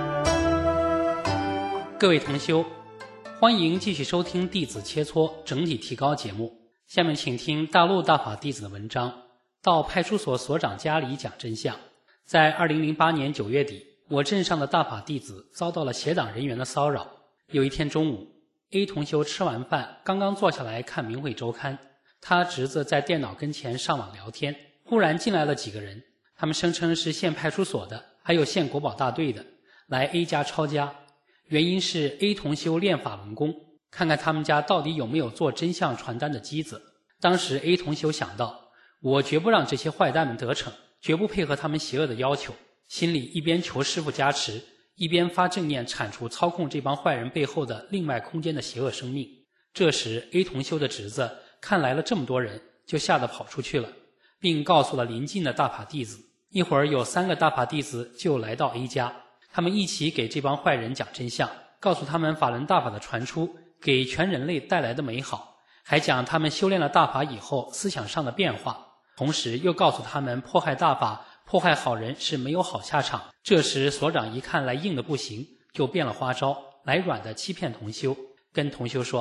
各位同修，欢迎继续收听弟子切磋整体提高节目。下面请听大陆大法弟子的文章，到派出所所长家里讲真相。在二零零八年九月底，我镇上的大法弟子遭到了邪党人员的骚扰。有一天中午， A 同修吃完饭刚刚坐下来看明慧周刊，他侄子在电脑跟前上网聊天，忽然进来了几个人，他们声称是县派出所的，还有县国保大队的，来 A 家抄家。原因是 A 同修练法轮功，看看他们家到底有没有做真相传单的机子。当时 A 同修想到，我绝不让这些坏蛋们得逞，绝不配合他们邪恶的要求，心里一边求师父加持，一边发正念铲除操控这帮坏人背后的另外空间的邪恶生命。这时 A 同修的侄子看来了这么多人，就吓得跑出去了，并告诉了邻近的大法弟子。一会儿有三个大法弟子就来到 A 家，他们一起给这帮坏人讲真相，告诉他们法轮大法的传出给全人类带来的美好，还讲他们修炼了大法以后思想上的变化，同时又告诉他们迫害大法迫害好人是没有好下场。这时所长一看来硬的不行，就变了花招，来软的欺骗同修，跟同修说，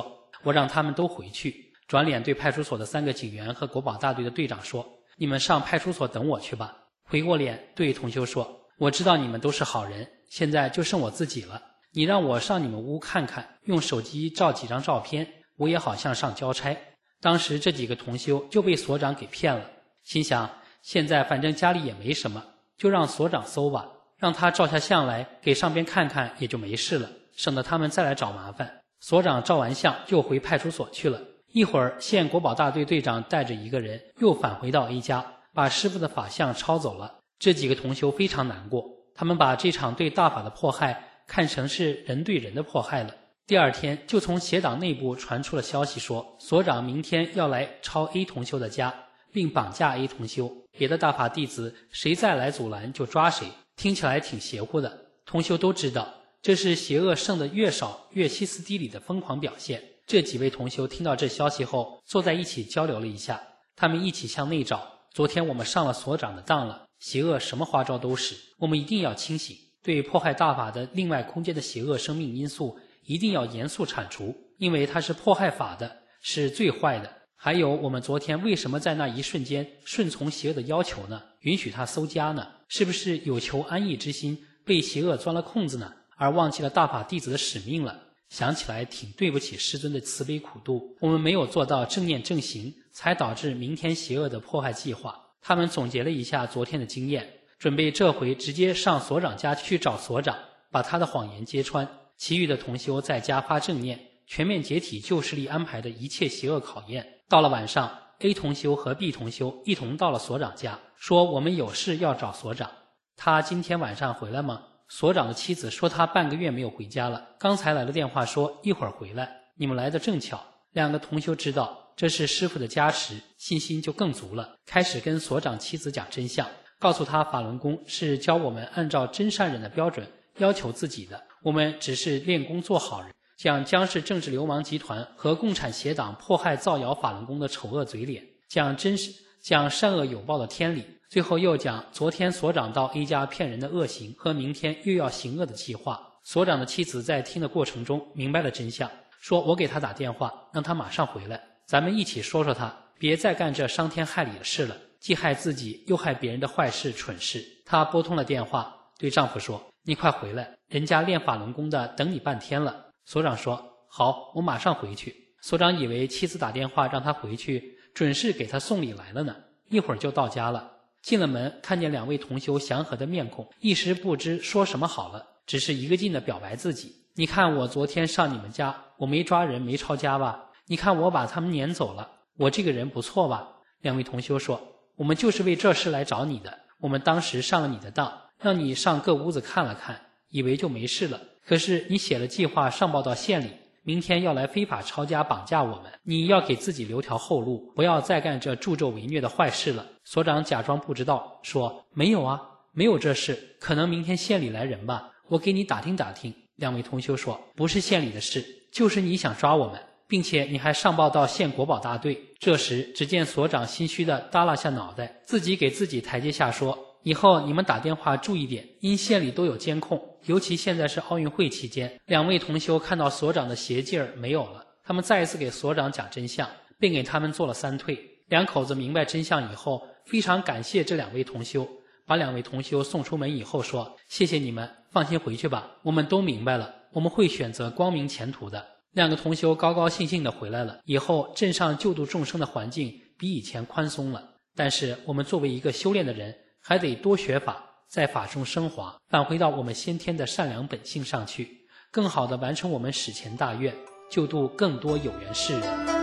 我让他们都回去，转脸对派出所的三个警员和国保大队的队长说，你们上派出所等我去吧。回过脸对同修说，我知道你们都是好人，现在就剩我自己了，你让我上你们屋看看，用手机照几张照片，我也好像上交差。当时这几个同修就被所长给骗了，心想现在反正家里也没什么，就让所长搜吧，让他照下相来给上边看看也就没事了，省得他们再来找麻烦。所长照完相就回派出所去了，一会儿县国保大队队长带着一个人又返回到 A 家，把师傅的法相抄走了。这几个同修非常难过，他们把这场对大法的迫害看成是人对人的迫害了。第二天就从邪党内部传出了消息说，所长明天要来抄 A 同修的家，并绑架 A 同修，别的大法弟子谁再来阻拦就抓谁，听起来挺邪乎的。同修都知道这是邪恶胜得越少越歇斯底里的疯狂表现。这几位同修听到这消息后坐在一起交流了一下，他们一起向内找，昨天我们上了所长的当了，邪恶什么花招都使，我们一定要清醒，对迫害大法的另外空间的邪恶生命因素一定要严肃铲除，因为它是迫害法的，是最坏的。还有我们昨天为什么在那一瞬间顺从邪恶的要求呢？允许他搜家呢？是不是有求安逸之心被邪恶钻了空子呢？而忘记了大法弟子的使命了？想起来挺对不起师尊的慈悲苦度，我们没有做到正念正行，才导致明天邪恶的迫害计划。他们总结了一下昨天的经验，准备这回直接上所长家去找所长，把他的谎言揭穿。其余的同修在家发正念，全面解体旧势力安排的一切邪恶考验。到了晚上 A 同修和 B 同修一同到了所长家，说我们有事要找所长。他今天晚上回来吗？所长的妻子说他半个月没有回家了，刚才来了电话说一会儿回来，你们来的正巧。两个同修知道这是师父的加持，信心就更足了，开始跟所长妻子讲真相，告诉他法轮功是教我们按照真善忍的标准要求自己的，我们只是练功做好人，讲江氏政治流氓集团和共产邪党迫害造谣法轮功的丑恶嘴脸，讲真实讲善恶有报的天理，最后又讲昨天所长到 A 家骗人的恶行和明天又要行恶的计划。所长的妻子在听的过程中明白了真相，说我给他打电话让他马上回来，咱们一起说说他，别再干这伤天害理的事了，既害自己又害别人的坏事蠢事。她拨通了电话，对丈夫说，你快回来，人家练法轮功的等你半天了。所长说，好，我马上回去。所长以为妻子打电话让他回去，准是给他送礼来了呢，一会儿就到家了。进了门，看见两位同修祥和的面孔，一时不知说什么好了，只是一个劲地表白自己。你看我昨天上你们家，我没抓人没抄家吧？你看我把他们撵走了，我这个人不错吧？两位同修说，我们就是为这事来找你的，我们当时上了你的当，让你上各屋子看了看，以为就没事了，可是你写了计划上报到县里，明天要来非法抄家绑架我们，你要给自己留条后路，不要再干这助纣为虐的坏事了。所长假装不知道，说没有啊，没有这事，可能明天县里来人吧，我给你打听打听。两位同修说，不是县里的事，就是你想抓我们，并且你还上报到县国保大队。这时只见所长心虚地耷拉下脑袋，自己给自己台阶下说，以后你们打电话注意点，因县里都有监控，尤其现在是奥运会期间。两位同修看到所长的邪劲儿没有了，他们再一次给所长讲真相，并给他们做了三退。两口子明白真相以后，非常感谢这两位同修，把两位同修送出门以后说，谢谢你们，放心回去吧，我们都明白了，我们会选择光明前途的。两个同修高高兴兴地回来了，以后镇上救度众生的环境比以前宽松了。但是我们作为一个修炼的人，还得多学法，在法中升华，返回到我们先天的善良本性上去，更好地完成我们史前大愿，救度更多有缘世人。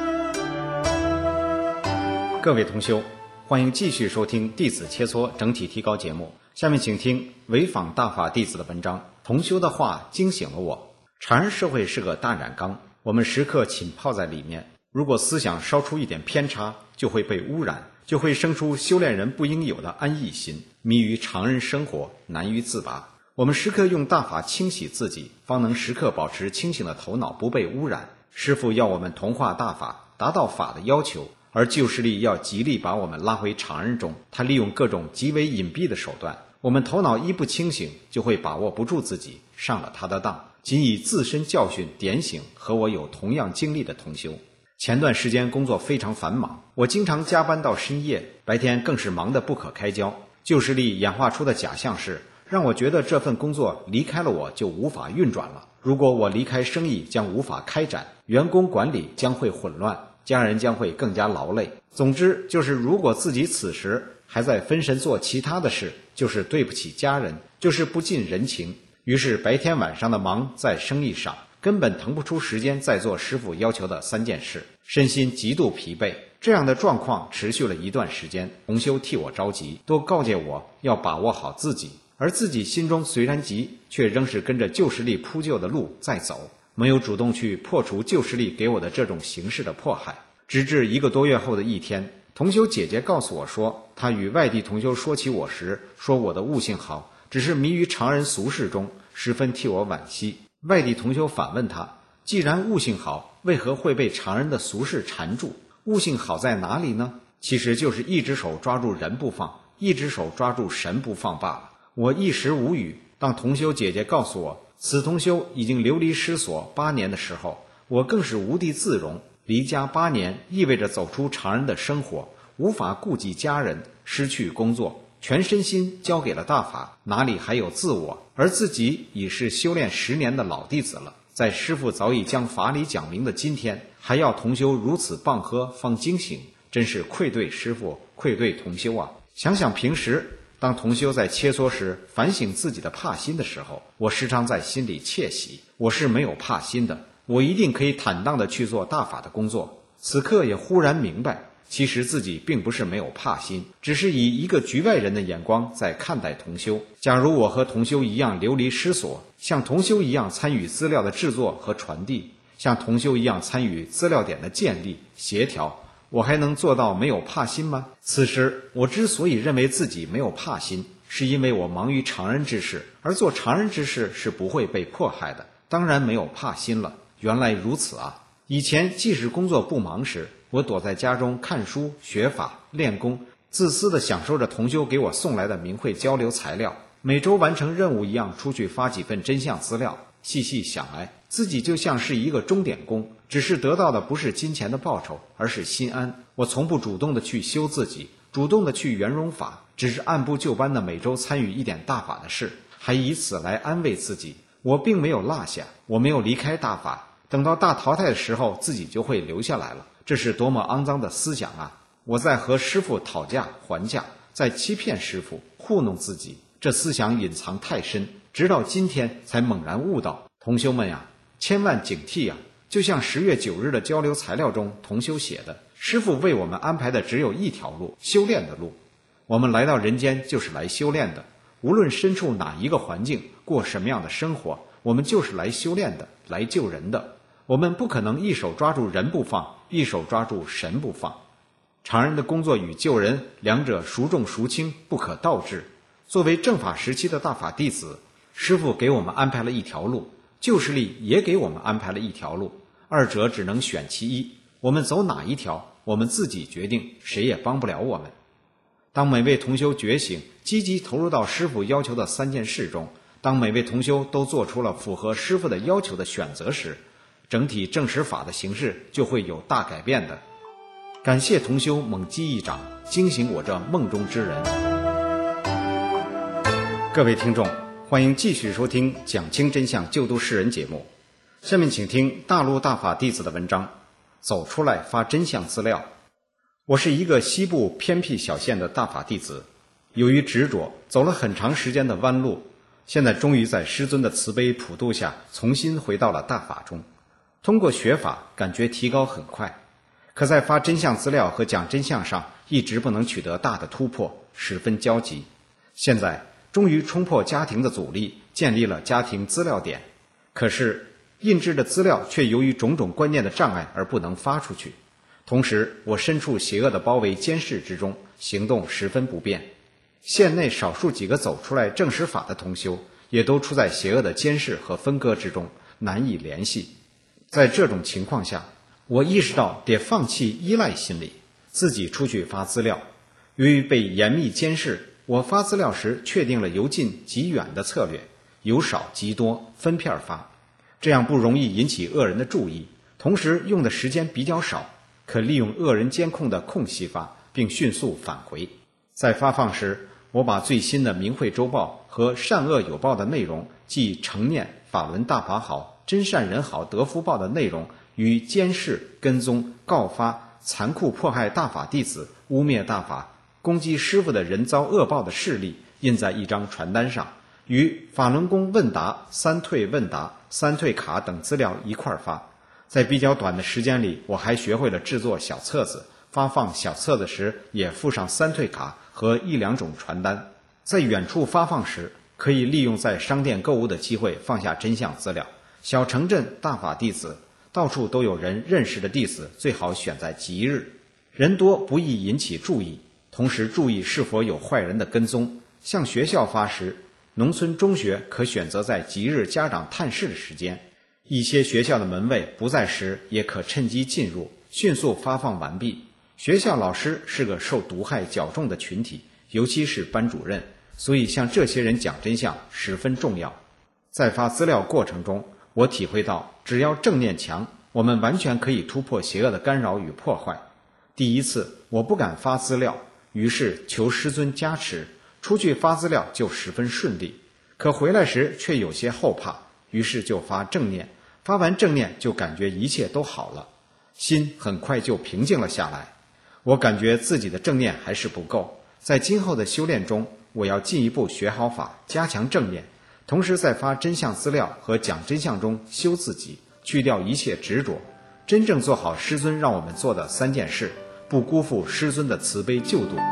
各位同修，欢迎继续收听弟子切磋整体提高节目。下面请听潍坊大法弟子的文章。同修的话惊醒了我。常人社会是个大染缸，我们时刻浸泡在里面，如果思想稍出一点偏差，就会被污染，就会生出修炼人不应有的安逸心，迷于常人生活，难于自拔。我们时刻用大法清洗自己，方能时刻保持清醒的头脑不被污染。师父要我们同化大法，达到法的要求，而旧势力要极力把我们拉回常人中，他利用各种极为隐蔽的手段，我们头脑一不清醒，就会把握不住自己，上了他的当。 仅以自身教训点醒和我有同样经历的同修。前段时间工作非常繁忙，我经常加班到深夜，白天更是忙得不可开交。旧势力演化出的假象是，让我觉得这份工作离开了我就无法运转了。如果我离开，生意将无法开展，员工管理将会混乱，家人将会更加劳累。总之就是如果自己此时还在分神做其他的事，就是对不起家人，就是不近人情。于是白天晚上的忙在生意上，根本腾不出时间再做师父要求的三件事，身心极度疲惫。这样的状况持续了一段时间，同修替我着急，都告诫我要把握好自己，而自己心中虽然急，却仍是跟着旧势力铺就的路在走，没有主动去破除旧势力给我的这种形式的迫害。直至一个多月后的一天，同修姐姐告诉我说，她与外地同修说起我时，说我的悟性好，只是迷于常人俗世中，十分替我惋惜。外地同修反问她，既然悟性好，为何会被常人的俗世缠住？悟性好在哪里呢？其实就是一只手抓住人不放，一只手抓住神不放罢了。我一时无语。当同修姐姐告诉我此同修已经流离失所八年的时候，我更是无地自容。离家八年意味着走出常人的生活，无法顾及家人，失去工作，全身心交给了大法，哪里还有自我？而自己已是修炼十年的老弟子了，在师父早已将法理讲明的今天，还要同修如此棒喝方惊醒，真是愧对师父，愧对同修啊！想想平时当同修在切磋时反省自己的怕心的时候，我时常在心里窃喜，我是没有怕心的，我一定可以坦荡地去做大法的工作。此刻也忽然明白，其实自己并不是没有怕心，只是以一个局外人的眼光在看待同修。假如我和同修一样流离失所，像同修一样参与资料的制作和传递，像同修一样参与资料点的建立协调，我还能做到没有怕心吗？此时我之所以认为自己没有怕心，是因为我忙于常人之事，而做常人之事是不会被迫害的，当然没有怕心了。原来如此啊！以前即使工作不忙时，我躲在家中看书学法练功，自私地享受着同修给我送来的明慧交流材料，每周完成任务一样出去发几份真相资料。细细想来，自己就像是一个钟点工，只是得到的不是金钱的报酬，而是心安。我从不主动地去修自己，主动地去圆融法，只是按部就班地每周参与一点大法的事，还以此来安慰自己。我并没有落下，我没有离开大法，等到大淘汰的时候，自己就会留下来了。这是多么肮脏的思想啊！我在和师父讨价还价，在欺骗师父，糊弄自己，这思想隐藏太深，直到今天才猛然悟到。同修们呀，千万警惕呀！就像十月九日的交流材料中同修写的，师父为我们安排的只有一条路，修炼的路。我们来到人间就是来修炼的，无论身处哪一个环境，过什么样的生活，我们就是来修炼的，来救人的。我们不可能一手抓住人不放，一手抓住神不放。常人的工作与救人，两者孰重孰轻，不可倒置。作为正法时期的大法弟子，师父给我们安排了一条路，旧势力也给我们安排了一条路，二者只能选其一。我们走哪一条，我们自己决定，谁也帮不了我们。当每位同修觉醒，积极投入到师父要求的三件事中，当每位同修都做出了符合师父的要求的选择时，整体正实法的形式就会有大改变的。感谢同修猛击一掌，惊醒我这梦中之人。各位听众，欢迎继续收听讲清真相救度世人节目。下面请听大陆大法弟子的文章，走出来发真相资料。我是一个西部偏僻小县的大法弟子，由于执着，走了很长时间的弯路，现在终于在师尊的慈悲普度下重新回到了大法中。通过学法，感觉提高很快，可在发真相资料和讲真相上一直不能取得大的突破，十分焦急。现在终于冲破家庭的阻力，建立了家庭资料点，可是印制的资料却由于种种观念的障碍而不能发出去。同时我身处邪恶的包围监视之中，行动十分不便。县内少数几个走出来正实法的同修也都处在邪恶的监视和分割之中，难以联系。在这种情况下，我意识到得放弃依赖心理，自己出去发资料。由于被严密监视，我发资料时确定了由近及远的策略，由少及多，分片发。 这样不容易引起恶人的注意，同时用的时间比较少，可利用恶人监控的空隙发，并迅速返回。在发放时，我把最新的明慧周报和善恶有报的内容，即成念、法轮大法好、真善人好、得福报的内容，与监视、跟踪、告发残酷迫害大法弟子、污蔑大法、攻击师父的人遭恶报的事例印在一张传单上，与法轮功问答、三退问答、三退卡等资料一块发。在比较短的时间里，我还学会了制作小册子，发放小册子时也附上三退卡和一两种传单。在远处发放时，可以利用在商店购物的机会放下真相资料。小城镇大法弟子，到处都有人认识的弟子，最好选在吉日，人多不易引起注意，同时注意是否有坏人的跟踪。向学校发时，农村中学可选择在吉日家长探视的时间，一些学校的门卫不在时，也可趁机进入，迅速发放完毕。学校老师是个受毒害较重的群体，尤其是班主任，所以向这些人讲真相十分重要。在发资料过程中，我体会到，只要正念强，我们完全可以突破邪恶的干扰与破坏。第一次我不敢发资料，于是求师尊加持，出去发资料就十分顺利，可回来时却有些后怕，于是就发正念，发完正念就感觉一切都好了，心很快就平静了下来。我感觉自己的正念还是不够，在今后的修炼中，我要进一步学好法，加强正念，同时在发真相资料和讲真相中修自己，去掉一切执着，真正做好师尊让我们做的三件事，不辜负师尊的慈悲救度。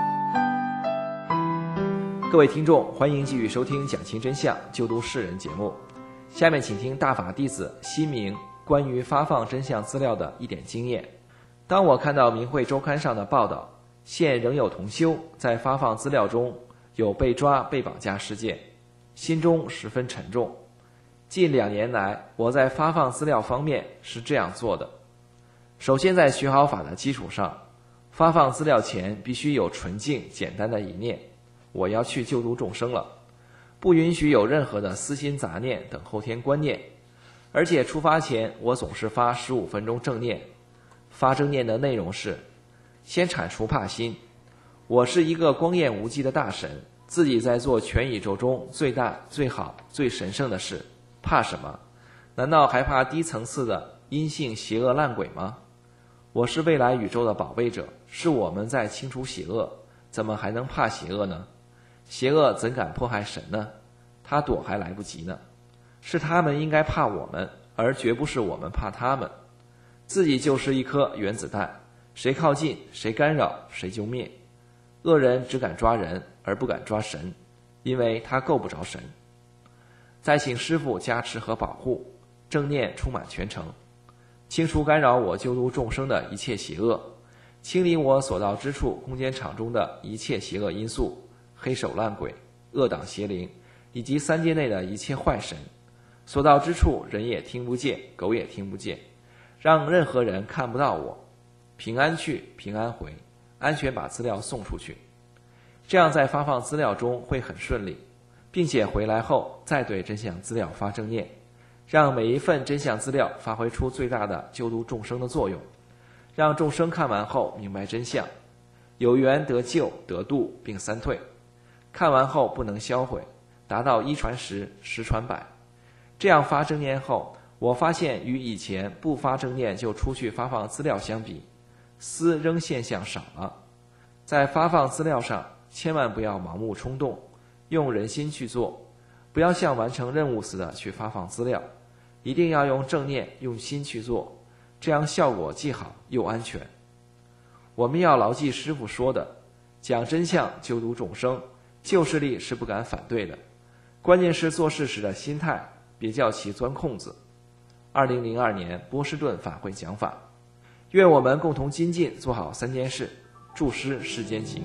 各位听众，欢迎继续收听讲清真相救度世人节目。下面请听大法弟子西明关于发放真相资料的一点经验。当我看到明慧周刊上的报道，现仍有同修在发放资料中有被抓被绑架事件，心中十分沉重。近两年来，我在发放资料方面是这样做的：首先，在学好法的基础上，发放资料前必须有纯净简单的一念，我要去救度众生了，不允许有任何的私心杂念等后天观念。而且出发前，我总是发十五分钟正念。发正念的内容是：先铲除怕心。我是一个光焰无际的大神，自己在做全宇宙中最大、最好、最神圣的事，怕什么？难道还怕低层次的阴性邪恶烂鬼吗？我是未来宇宙的保卫者，是我们在清除邪恶，怎么还能怕邪恶呢？邪恶怎敢迫害神呢？他躲还来不及呢。是他们应该怕我们，而绝不是我们怕他们。自己就是一颗原子弹，谁靠近谁干扰谁就灭。恶人只敢抓人而不敢抓神，因为他够不着神。再请师父加持和保护，正念充满全程，清除干扰我救度众生的一切邪恶，清理我所到之处空间场中的一切邪恶因素，黑手烂鬼、恶党邪灵以及三界内的一切坏神，所到之处人也听不见，狗也听不见，让任何人看不到我，平安去平安回，安全把资料送出去。这样在发放资料中会很顺利，并且回来后再对真相资料发正念，让每一份真相资料发挥出最大的救度众生的作用，让众生看完后明白真相，有缘得救得度并三退，看完后不能销毁，达到一传十十传百。这样发正念后，我发现与以前不发正念就出去发放资料相比，私扔现象少了。在发放资料上，千万不要盲目冲动，用人心去做，不要像完成任务似的去发放资料，一定要用正念用心去做，这样效果既好又安全。我们要牢记师父说的，讲真相救度众生，旧势力是不敢反对的，关键是做事时的心态，别叫其钻空子。二零零二年波士顿法会讲法，愿我们共同精进，做好三件事，助师世间行。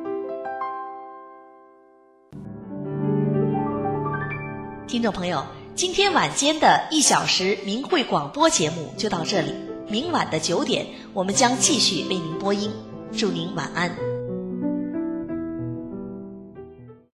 听众朋友， 今天晚间的一小时明慧广播节目就到这里，明晚的九点，我们将继续为您播音。祝您晚安。